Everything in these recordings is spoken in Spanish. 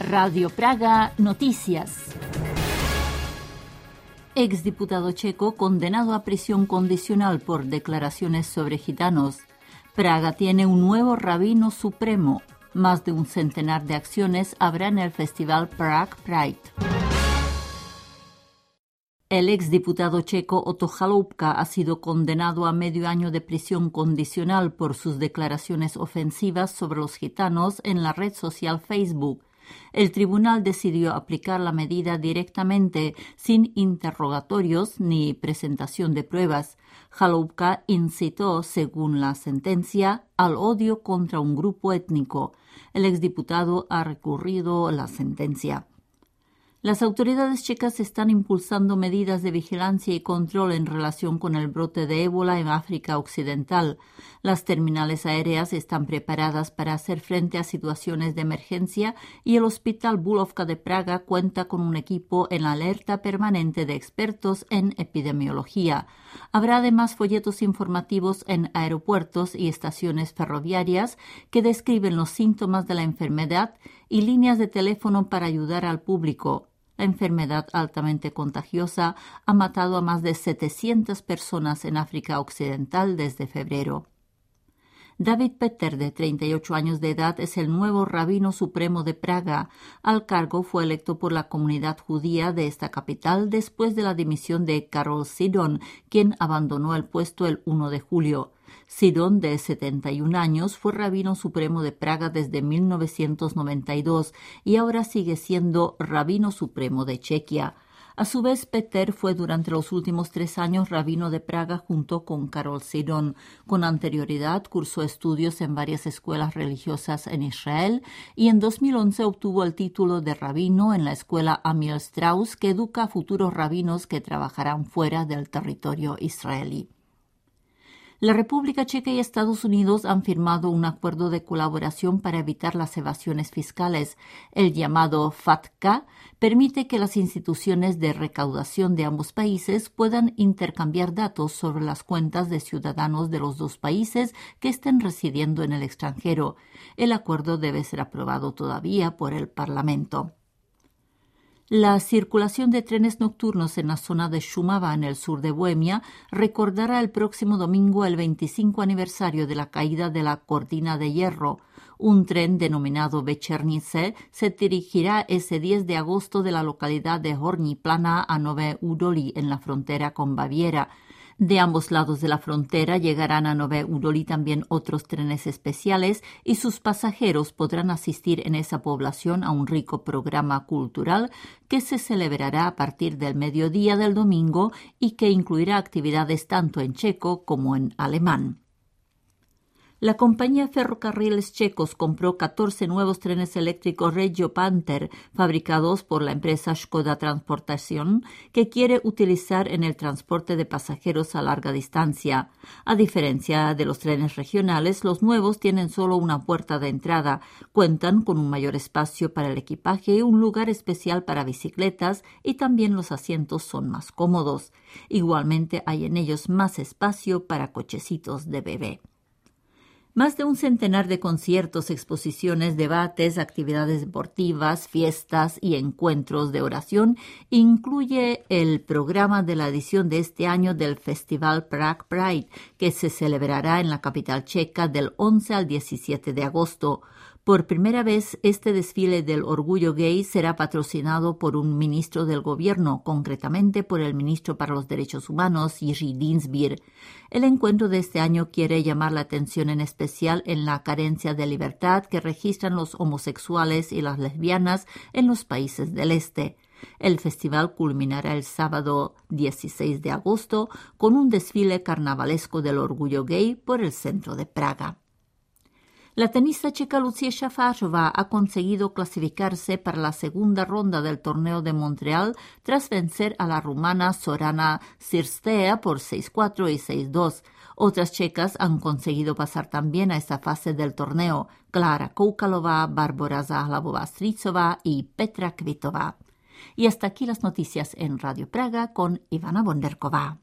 Radio Praga Noticias. Exdiputado checo condenado a prisión condicional por declaraciones sobre gitanos. Praga tiene un nuevo rabino supremo. Más de un centenar de acciones habrá en el festival Prague Pride. El exdiputado checo Otto Chaloupka ha sido condenado a medio año de prisión condicional por sus declaraciones ofensivas sobre los gitanos en la red social Facebook. El tribunal decidió aplicar la medida directamente, sin interrogatorios ni presentación de pruebas. Chaloupka incitó, según la sentencia, al odio contra un grupo étnico. El exdiputado ha recurrido la sentencia. Las autoridades checas están impulsando medidas de vigilancia y control en relación con el brote de ébola en África Occidental. Las terminales aéreas están preparadas para hacer frente a situaciones de emergencia y el Hospital Bulovka de Praga cuenta con un equipo en alerta permanente de expertos en epidemiología. Habrá además folletos informativos en aeropuertos y estaciones ferroviarias que describen los síntomas de la enfermedad y líneas de teléfono para ayudar al público. La enfermedad altamente contagiosa ha matado a más de 700 personas en África Occidental desde febrero. David Peter, de 38 años de edad, es el nuevo rabino supremo de Praga. Al cargo fue electo por la comunidad judía de esta capital después de la dimisión de Karol Sidon, quien abandonó el puesto el 1 de julio. Sidon, de 71 años, fue rabino supremo de Praga desde 1992 y ahora sigue siendo rabino supremo de Chequia. A su vez, Peter fue durante los últimos 3 años rabino de Praga junto con Karol Sidon. Con anterioridad cursó estudios en varias escuelas religiosas en Israel y en 2011 obtuvo el título de rabino en la escuela Amiel Strauss, que educa a futuros rabinos que trabajarán fuera del territorio israelí. La República Checa y Estados Unidos han firmado un acuerdo de colaboración para evitar las evasiones fiscales. El llamado FATCA permite que las instituciones de recaudación de ambos países puedan intercambiar datos sobre las cuentas de ciudadanos de los dos países que estén residiendo en el extranjero. El acuerdo debe ser aprobado todavía por el Parlamento. La circulación de trenes nocturnos en la zona de Šumava, en el sur de Bohemia, recordará el próximo domingo el 25 aniversario de la caída de la Cortina de Hierro. Un tren denominado Večernice se dirigirá ese 10 de agosto de la localidad de Horní Planá a Nové Údolí, en la frontera con Baviera. De ambos lados de la frontera llegarán a Nové Údolí también otros trenes especiales y sus pasajeros podrán asistir en esa población a un rico programa cultural que se celebrará a partir del mediodía del domingo y que incluirá actividades tanto en checo como en alemán. La compañía Ferrocarriles Checos compró 14 nuevos trenes eléctricos Regio Panther, fabricados por la empresa Škoda Transportación, que quiere utilizar en el transporte de pasajeros a larga distancia. A diferencia de los trenes regionales, los nuevos tienen solo una puerta de entrada, cuentan con un mayor espacio para el equipaje y un lugar especial para bicicletas, y también los asientos son más cómodos. Igualmente hay en ellos más espacio para cochecitos de bebé. Más de un centenar de conciertos, exposiciones, debates, actividades deportivas, fiestas y encuentros de oración incluye el programa de la edición de este año del Festival Prague Pride, que se celebrará en la capital checa del 11 al 17 de agosto. Por primera vez, este desfile del orgullo gay será patrocinado por un ministro del gobierno, concretamente por el ministro para los Derechos Humanos, Jiří Dienstbier. El encuentro de este año quiere llamar la atención en especial en la carencia de libertad que registran los homosexuales y las lesbianas en los países del este. El festival culminará el sábado 16 de agosto con un desfile carnavalesco del orgullo gay por el centro de Praga. La tenista checa Lucie Šafářová ha conseguido clasificarse para la segunda ronda del torneo de Montreal tras vencer a la rumana Sorana Cirstea por 6-4 y 6-2. Otras checas han conseguido pasar también a esta fase del torneo: Klára Koukalová, Barbora Záhlavová-Strícová y Petra Kvitová. Y hasta aquí las noticias en Radio Praga con Ivana Bonderková.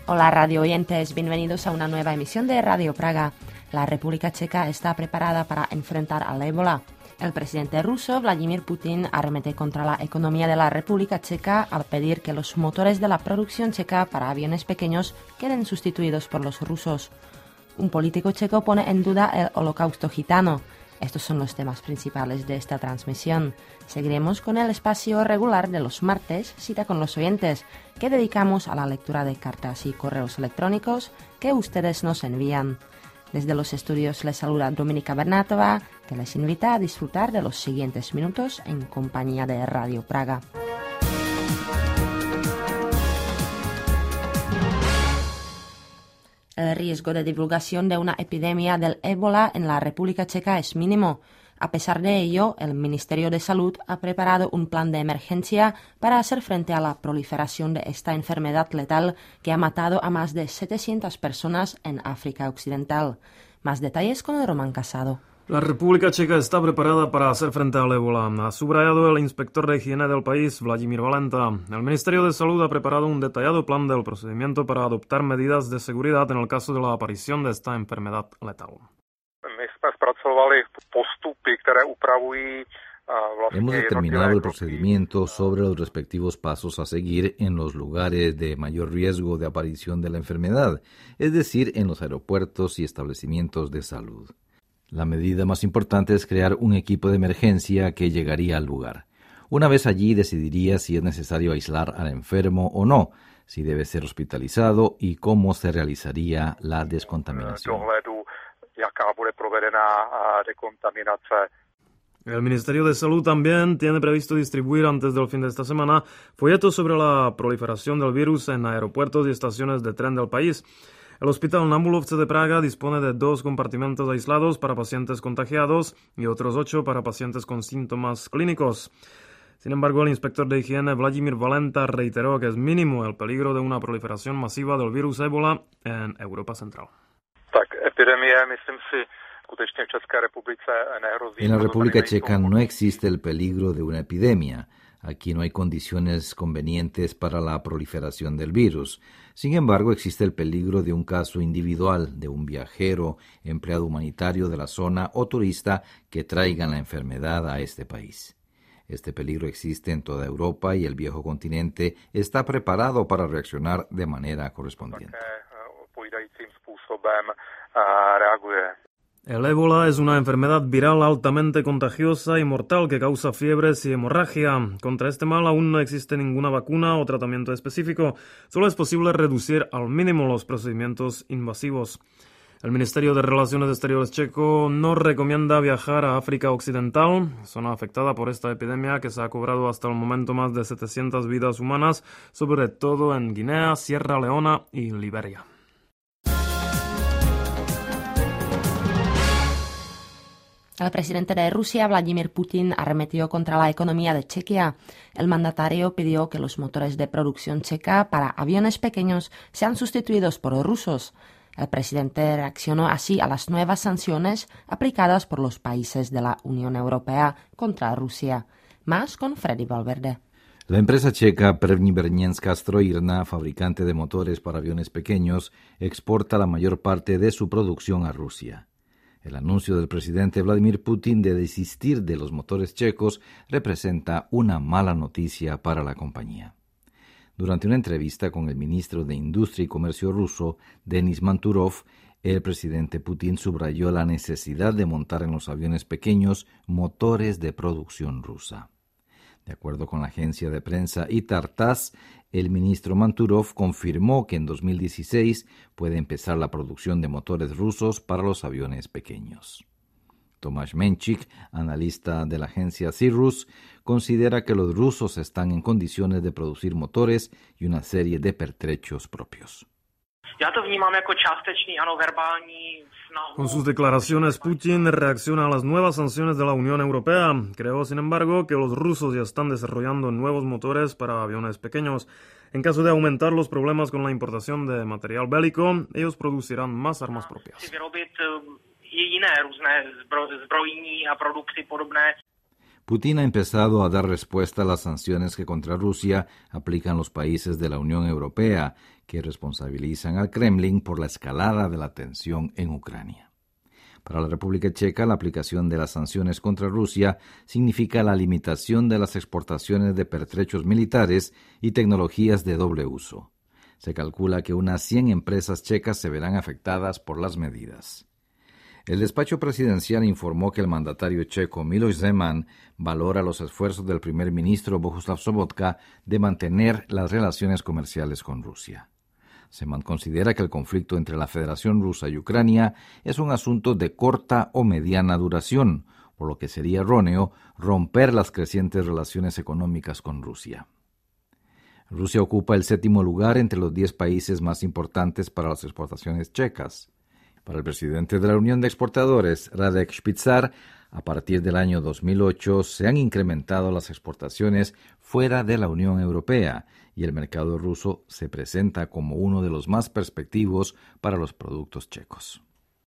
Hola radio oyentes, bienvenidos a una nueva emisión de Radio Praga. La República Checa está preparada para enfrentar al ébola. El presidente ruso Vladimir Putin arremete contra la economía de la República Checa al pedir que los motores de la producción checa para aviones pequeños queden sustituidos por los rusos. Un político checo pone en duda el holocausto gitano. Estos son los temas principales de esta transmisión. Seguiremos con el espacio regular de los martes, Cita con los oyentes, que dedicamos a la lectura de cartas y correos electrónicos que ustedes nos envían. Desde los estudios les saluda Dominika Bernátova, que les invita a disfrutar de los siguientes minutos en compañía de Radio Praga. El riesgo de divulgación de una epidemia del ébola en la República Checa es mínimo. A pesar de ello, el Ministerio de Salud ha preparado un plan de emergencia para hacer frente a la proliferación de esta enfermedad letal que ha matado a más de 700 personas en África Occidental. Más detalles con Román Casado. La República Checa está preparada para hacer frente al ébola, ha subrayado el inspector de higiene del país, Vladimír Valenta. El Ministerio de Salud ha preparado un detallado plan del procedimiento para adoptar medidas de seguridad en el caso de la aparición de esta enfermedad letal. Hemos determinado el procedimiento sobre los respectivos pasos a seguir en los lugares de mayor riesgo de aparición de la enfermedad, es decir, en los aeropuertos y establecimientos de salud. La medida más importante es crear un equipo de emergencia que llegaría al lugar. Una vez allí decidiría si es necesario aislar al enfermo o no, si debe ser hospitalizado y cómo se realizaría la descontaminación. El Ministerio de Salud también tiene previsto distribuir antes del fin de esta semana folletos sobre la proliferación del virus en aeropuertos y estaciones de tren del país. El Hospital Námulovce de Praga dispone de 2 compartimentos aislados para pacientes contagiados y otros 8 para pacientes con síntomas clínicos. Sin embargo, el inspector de higiene Vladimír Valenta reiteró que es mínimo el peligro de una proliferación masiva del virus ébola en Europa Central. En la República Checa no existe el peligro de una epidemia. Aquí no hay condiciones convenientes para la proliferación del virus. Sin embargo, existe el peligro de un caso individual de un viajero, empleado humanitario de la zona o turista que traigan la enfermedad a este país. Este peligro existe en toda Europa y el viejo continente está preparado para reaccionar de manera correspondiente. El ébola es una enfermedad viral altamente contagiosa y mortal que causa fiebres y hemorragia. Contra este mal aún no existe ninguna vacuna o tratamiento específico. Solo es posible reducir al mínimo los procedimientos invasivos. El Ministerio de Relaciones Exteriores checo no recomienda viajar a África Occidental, zona afectada por esta epidemia que se ha cobrado hasta el momento más de 700 vidas humanas, sobre todo en Guinea, Sierra Leona y Liberia. El presidente de Rusia, Vladimir Putin, arremetió contra la economía de Chequia. El mandatario pidió que los motores de producción checa para aviones pequeños sean sustituidos por rusos. El presidente reaccionó así a las nuevas sanciones aplicadas por los países de la Unión Europea contra Rusia. Más con Freddy Valverde. La empresa checa První brněnská strojírna, fabricante de motores para aviones pequeños, exporta la mayor parte de su producción a Rusia. El anuncio del presidente Vladimir Putin de desistir de los motores checos representa una mala noticia para la compañía. Durante una entrevista con el ministro de Industria y Comercio ruso, Denis Manturov, el presidente Putin subrayó la necesidad de montar en los aviones pequeños motores de producción rusa. De acuerdo con la agencia de prensa ITAR-TASS, el ministro Manturov confirmó que en 2016 puede empezar la producción de motores rusos para los aviones pequeños. Tomasz Menchik, analista de la agencia Cirrus, considera que los rusos están en condiciones de producir motores y una serie de pertrechos propios. Con sus declaraciones, Putin reacciona a las nuevas sanciones de la Unión Europea. Creo, sin embargo, que los rusos ya están desarrollando nuevos motores para aviones pequeños. En caso de aumentar los problemas con la importación de material bélico, ellos producirán más armas propias. Putin ha empezado a dar respuesta a las sanciones que contra Rusia aplican los países de la Unión Europea, que responsabilizan al Kremlin por la escalada de la tensión en Ucrania. Para la República Checa, la aplicación de las sanciones contra Rusia significa la limitación de las exportaciones de pertrechos militares y tecnologías de doble uso. Se calcula que unas 100 empresas checas se verán afectadas por las medidas. El despacho presidencial informó que el mandatario checo Miloš Zeman valora los esfuerzos del primer ministro Bohuslav Sobotka de mantener las relaciones comerciales con Rusia. Zeman considera que el conflicto entre la Federación Rusa y Ucrania es un asunto de corta o mediana duración, por lo que sería erróneo romper las crecientes relaciones económicas con Rusia. Rusia ocupa el 7º lugar entre los 10 países más importantes para las exportaciones checas. Para el presidente de la Unión de Exportadores, Radek Špicar, a partir del año 2008 se han incrementado las exportaciones fuera de la Unión Europea y el mercado ruso se presenta como uno de los más perspectivos para los productos checos.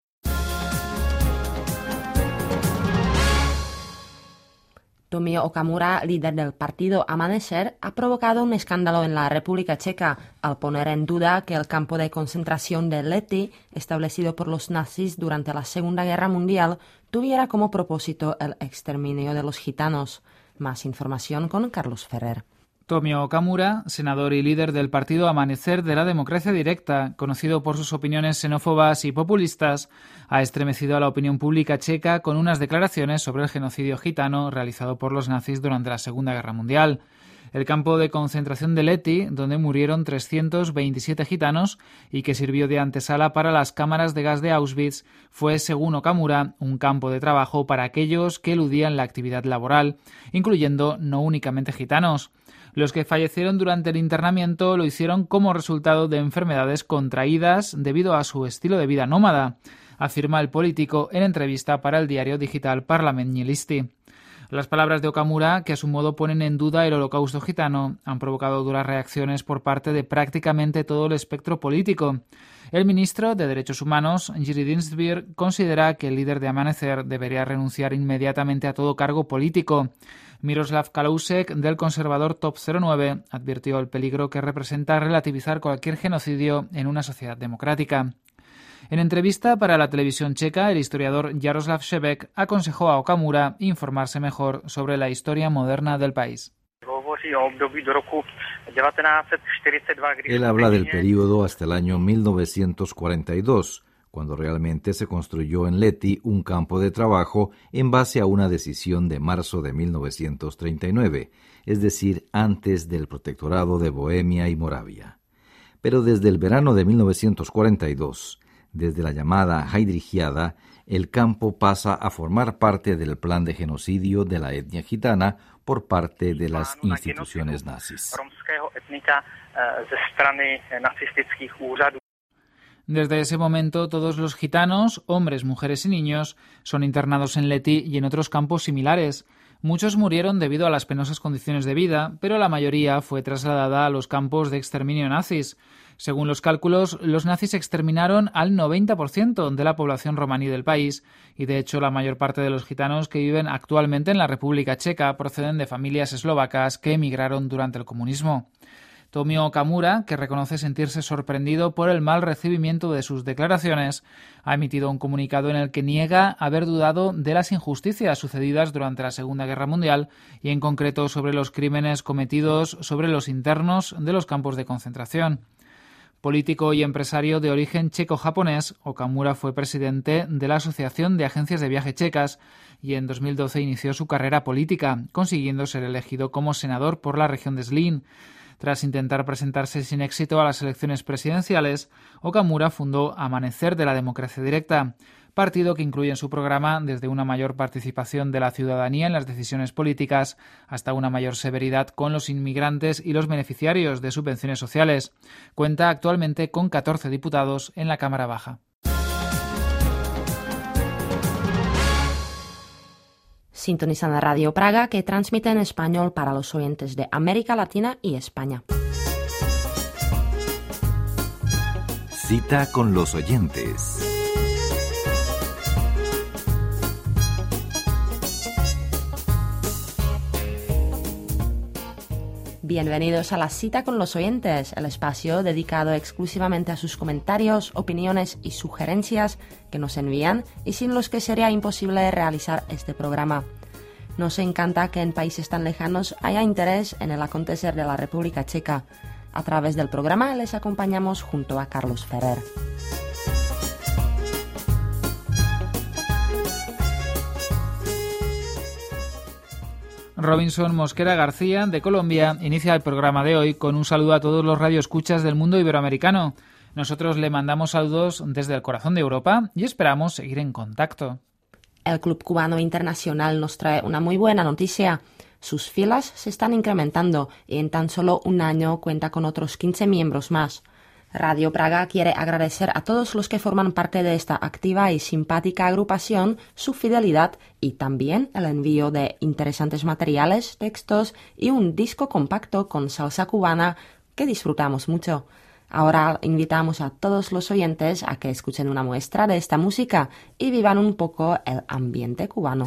Tomio Okamura, líder del partido Amanecer, ha provocado un escándalo en la República Checa al poner en duda que el campo de concentración de Lety, establecido por los nazis durante la Segunda Guerra Mundial, tuviera como propósito el exterminio de los gitanos. Más información con Carlos Ferrer. Tomio Okamura, senador y líder del partido Amanecer de la Democracia Directa, conocido por sus opiniones xenófobas y populistas, ha estremecido a la opinión pública checa con unas declaraciones sobre el genocidio gitano realizado por los nazis durante la Segunda Guerra Mundial. El campo de concentración de Lety, donde murieron 327 gitanos y que sirvió de antesala para las cámaras de gas de Auschwitz, fue, según Okamura, un campo de trabajo para aquellos que eludían la actividad laboral, incluyendo no únicamente gitanos. Los que fallecieron durante el internamiento lo hicieron como resultado de enfermedades contraídas debido a su estilo de vida nómada, afirma el político en entrevista para el diario digital Parlament Listi. Las palabras de Okamura, que a su modo ponen en duda el holocausto gitano, han provocado duras reacciones por parte de prácticamente todo el espectro político. El ministro de Derechos Humanos, Jiří Dienstbier, considera que el líder de Amanecer debería renunciar inmediatamente a todo cargo político. Miroslav Kalousek, del conservador Top 09, advirtió el peligro que representa relativizar cualquier genocidio en una sociedad democrática. En entrevista para la televisión checa, el historiador Jaroslav Šebek aconsejó a Okamura informarse mejor sobre la historia moderna del país. Él habla del período hasta el año 1942, cuando realmente se construyó en Lety un campo de trabajo en base a una decisión de marzo de 1939, es decir, antes del protectorado de Bohemia y Moravia. Pero desde el verano de 1942, desde la llamada Heydrichiada, el campo pasa a formar parte del plan de genocidio de la etnia gitana por parte de las instituciones nazis. Desde ese momento, todos los gitanos, hombres, mujeres y niños, son internados en Lety y en otros campos similares. Muchos murieron debido a las penosas condiciones de vida, pero la mayoría fue trasladada a los campos de exterminio nazis. Según los cálculos, los nazis exterminaron al 90% de la población romaní del país y, de hecho, la mayor parte de los gitanos que viven actualmente en la República Checa proceden de familias eslovacas que emigraron durante el comunismo. Tomio Okamura, que reconoce sentirse sorprendido por el mal recibimiento de sus declaraciones, ha emitido un comunicado en el que niega haber dudado de las injusticias sucedidas durante la Segunda Guerra Mundial y, en concreto, sobre los crímenes cometidos sobre los internos de los campos de concentración. Político y empresario de origen checo-japonés, Okamura fue presidente de la Asociación de Agencias de Viaje Checas y en 2012 inició su carrera política, consiguiendo ser elegido como senador por la región de Zlín. Tras intentar presentarse sin éxito a las elecciones presidenciales, Okamura fundó Amanecer de la Democracia Directa, partido que incluye en su programa desde una mayor participación de la ciudadanía en las decisiones políticas hasta una mayor severidad con los inmigrantes y los beneficiarios de subvenciones sociales. Cuenta actualmente con 14 diputados en la Cámara Baja. Sintonizan la Radio Praga, que transmite en español para los oyentes de América Latina y España. Cita con los oyentes. Bienvenidos a La Cita con los Oyentes, el espacio dedicado exclusivamente a sus comentarios, opiniones y sugerencias que nos envían y sin los que sería imposible realizar este programa. Nos encanta que en países tan lejanos haya interés en el acontecer de la República Checa. A través del programa les acompañamos junto a Carlos Ferrer. Robinson Mosquera García, de Colombia, inicia el programa de hoy con un saludo a todos los radioescuchas del mundo iberoamericano. Nosotros le mandamos saludos desde el corazón de Europa y esperamos seguir en contacto. El Club Cubano Internacional nos trae una muy buena noticia. Sus filas se están incrementando y en tan solo un año cuenta con otros 15 miembros más. Radio Praga quiere agradecer a todos los que forman parte de esta activa y simpática agrupación su fidelidad y también el envío de interesantes materiales, textos y un disco compacto con salsa cubana que disfrutamos mucho. Ahora invitamos a todos los oyentes a que escuchen una muestra de esta música y vivan un poco el ambiente cubano.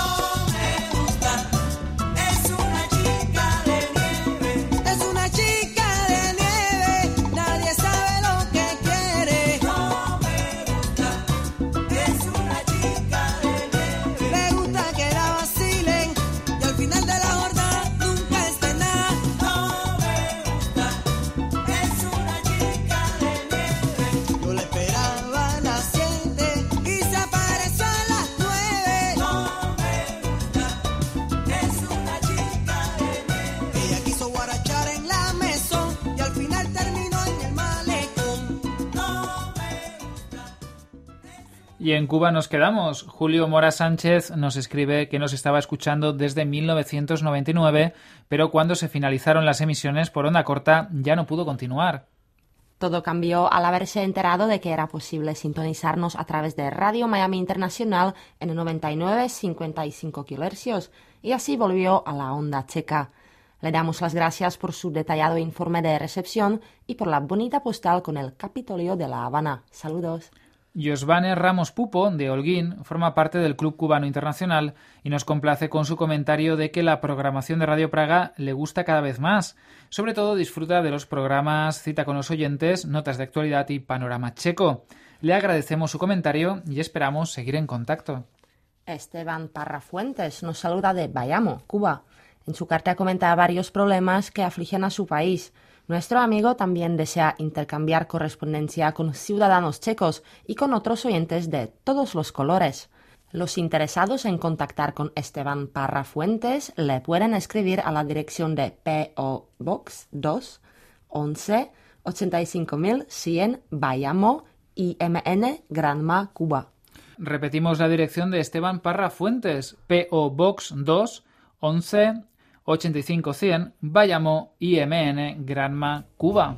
Y en Cuba nos quedamos. Julio Mora Sánchez nos escribe que nos estaba escuchando desde 1999, pero cuando se finalizaron las emisiones por onda corta ya no pudo continuar. Todo cambió al haberse enterado de que era posible sintonizarnos a través de Radio Miami Internacional en 99,55 kHz y así volvió a la onda checa. Le damos las gracias por su detallado informe de recepción y por la bonita postal con el Capitolio de La Habana. Saludos. Josvane Ramos Pupo, de Holguín, forma parte del Club Cubano Internacional y nos complace con su comentario de que la programación de Radio Praga le gusta cada vez más. Sobre todo disfruta de los programas Cita con los Oyentes, Notas de Actualidad y Panorama Checo. Le agradecemos su comentario y esperamos seguir en contacto. Esteban Parrafuentes nos saluda de Bayamo, Cuba. En su carta comenta varios problemas que afligen a su país. Nuestro amigo también desea intercambiar correspondencia con ciudadanos checos y con otros oyentes de todos los colores. Los interesados en contactar con Esteban Parrafuentes le pueden escribir a la dirección de P.O. Box 2, 11, 85100 Bayamo, IMN, Granma, Cuba. Repetimos la dirección de Esteban Parrafuentes, P.O. Box 2, 11, 85100 Bayamo, IMN, Granma, Cuba.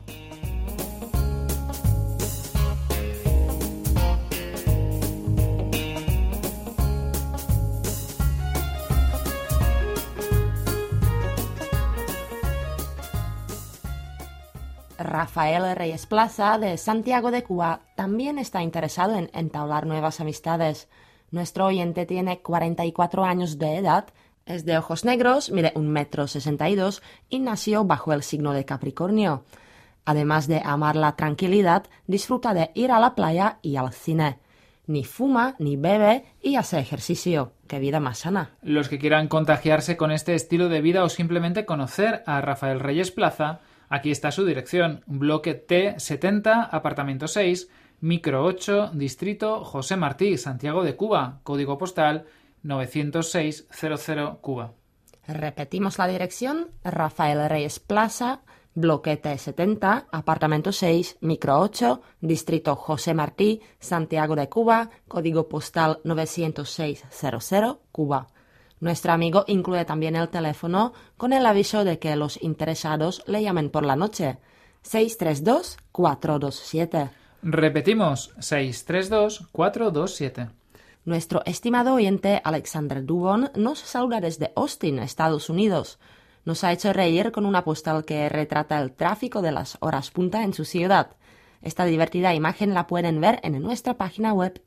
Rafael Reyes Plaza, de Santiago de Cuba, también está interesado en entablar nuevas amistades. Nuestro oyente tiene 44 años de edad, es de ojos negros, mide 1,62 m y nació bajo el signo de Capricornio. Además de amar la tranquilidad, disfruta de ir a la playa y al cine. Ni fuma, ni bebe y hace ejercicio. ¡Qué vida más sana! Los que quieran contagiarse con este estilo de vida o simplemente conocer a Rafael Reyes Plaza, aquí está su dirección: bloque T70, apartamento 6, micro 8, distrito José Martí, Santiago de Cuba, código postal 90600, Cuba. Repetimos la dirección: Rafael Reyes Plaza, bloque T70, apartamento 6, micro 8, distrito José Martí, Santiago de Cuba, código postal 90600, Cuba. Nuestro amigo incluye también el teléfono con el aviso de que los interesados le llamen por la noche: 632-427. Repetimos: 632-427. Nuestro estimado oyente Alexander Dubon nos saluda desde Austin, Estados Unidos. Nos ha hecho reír con una postal que retrata el tráfico de las horas punta en su ciudad. Esta divertida imagen la pueden ver en nuestra página web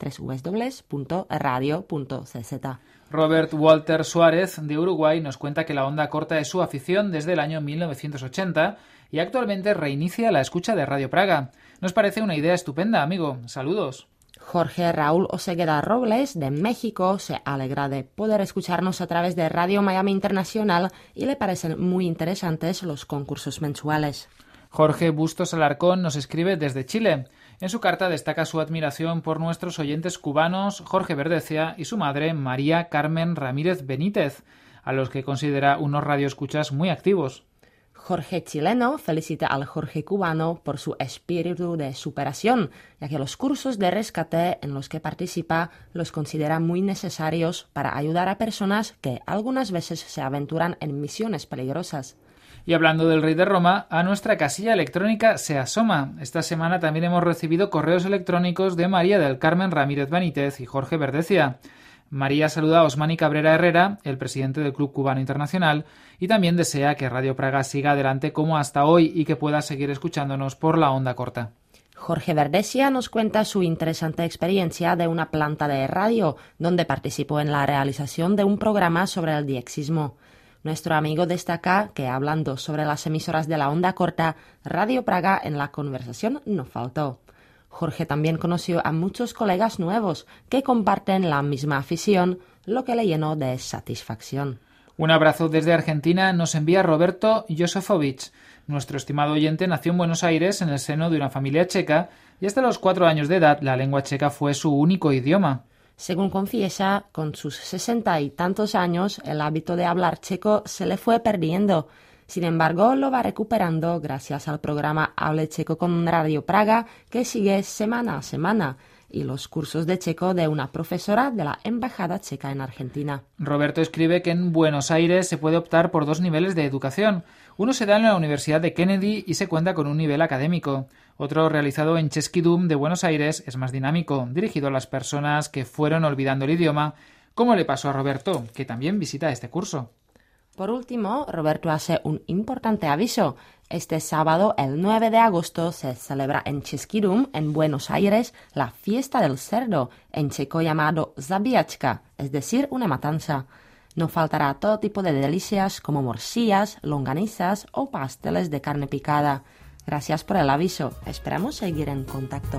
www.radio.cz. Robert Walter Suárez, de Uruguay, nos cuenta que la onda corta es su afición desde el año 1980 y actualmente reinicia la escucha de Radio Praga. Nos parece una idea estupenda, amigo. Saludos. Jorge Raúl Osegueda Robles, de México, se alegra de poder escucharnos a través de Radio Miami Internacional y le parecen muy interesantes los concursos mensuales. Jorge Bustos Alarcón nos escribe desde Chile. En su carta destaca su admiración por nuestros oyentes cubanos Jorge Verdecia y su madre María Carmen Ramírez Benítez, a los que considera unos radioescuchas muy activos. Jorge chileno felicita al Jorge cubano por su espíritu de superación, ya que los cursos de rescate en los que participa los considera muy necesarios para ayudar a personas que algunas veces se aventuran en misiones peligrosas. Y hablando del Rey de Roma, a nuestra casilla electrónica se asoma. Esta semana también hemos recibido correos electrónicos de María del Carmen Ramírez Benítez y Jorge Verdecia. María saluda a Osmani Cabrera Herrera, el presidente del Club Cubano Internacional, y también desea que Radio Praga siga adelante como hasta hoy y que pueda seguir escuchándonos por la onda corta. Jorge Verdecia nos cuenta su interesante experiencia de una planta de radio, donde participó en la realización de un programa sobre el diexismo. Nuestro amigo destaca que, hablando sobre las emisoras de la onda corta, Radio Praga en la conversación no faltó. Jorge también conoció a muchos colegas nuevos que comparten la misma afición, lo que le llenó de satisfacción. Un abrazo desde Argentina nos envía Roberto Josefovich. Nuestro estimado oyente nació en Buenos Aires en el seno de una familia checa y hasta los 4 años de edad la lengua checa fue su único idioma. Según confiesa, con sus 60 y tantos años el hábito de hablar checo se le fue perdiendo. Sin embargo, lo va recuperando gracias al programa Hable Checo con Radio Praga, que sigue semana a semana, y los cursos de checo de una profesora de la Embajada Checa en Argentina. Roberto escribe que en Buenos Aires se puede optar por 2 niveles de educación. Uno se da en la Universidad de Kennedy y se cuenta con un nivel académico. Otro, realizado en Český Dům de Buenos Aires, es más dinámico, dirigido a las personas que fueron olvidando el idioma, como le pasó a Roberto, que también visita este curso. Por último, Roberto hace un importante aviso. Este sábado, el 9 de agosto, se celebra en Český Dům, en Buenos Aires, la fiesta del cerdo, en checo llamado zabíjačka, es decir, una matanza. No faltará todo tipo de delicias como morcillas, longanizas o pasteles de carne picada. Gracias por el aviso. Esperamos seguir en contacto.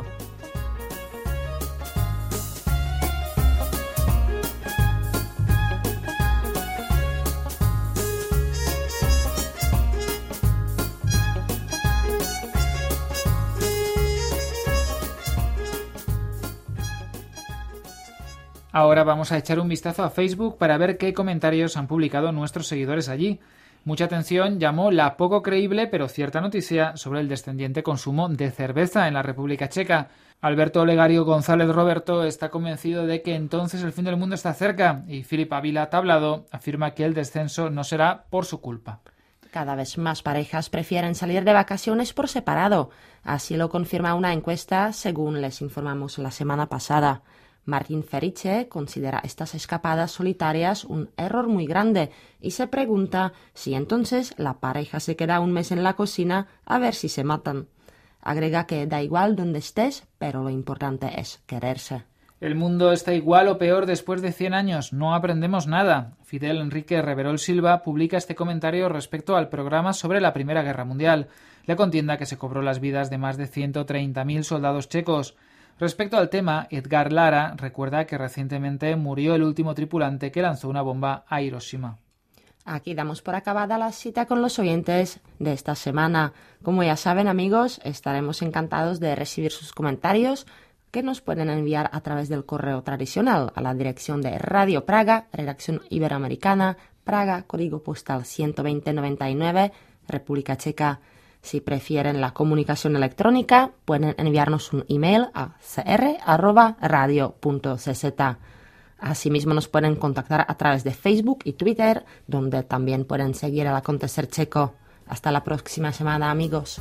Ahora vamos a echar un vistazo a Facebook para ver qué comentarios han publicado nuestros seguidores allí. Mucha atención llamó la poco creíble pero cierta noticia sobre el descendiente consumo de cerveza en la República Checa. Alberto Olegario González Roberto está convencido de que entonces el fin del mundo está cerca y Filip Ávila Tablado afirma que el descenso no será por su culpa. Cada vez más parejas prefieren salir de vacaciones por separado. Así lo confirma una encuesta, según les informamos la semana pasada. Martín Feriche considera estas escapadas solitarias un error muy grande y se pregunta si entonces la pareja se queda un mes en la cocina a ver si se matan. Agrega que da igual donde estés, pero lo importante es quererse. El mundo está igual o peor después de 100 años. No aprendemos nada. Fidel Enrique Reverol Silva publica este comentario respecto al programa sobre la Primera Guerra Mundial, la contienda que se cobró las vidas de más de 130.000 soldados checos. Respecto al tema, Edgar Lara recuerda que recientemente murió el último tripulante que lanzó una bomba a Hiroshima. Aquí damos por acabada la cita con los oyentes de esta semana. Como ya saben, amigos, estaremos encantados de recibir sus comentarios que nos pueden enviar a través del correo tradicional a la dirección de Radio Praga, redacción iberoamericana, Praga, código postal 12099, República Checa. Si prefieren la comunicación electrónica, pueden enviarnos un email a cr@radio.cz. Asimismo, nos pueden contactar a través de Facebook y Twitter, donde también pueden seguir el acontecer checo. Hasta la próxima semana, amigos.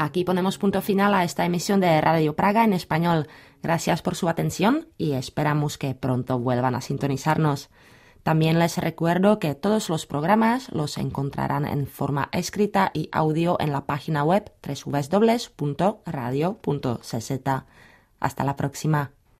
Aquí ponemos punto final a esta emisión de Radio Praga en español. Gracias por su atención y esperamos que pronto vuelvan a sintonizarnos. También les recuerdo que todos los programas los encontrarán en forma escrita y audio en la página web www.radio.cz. Hasta la próxima.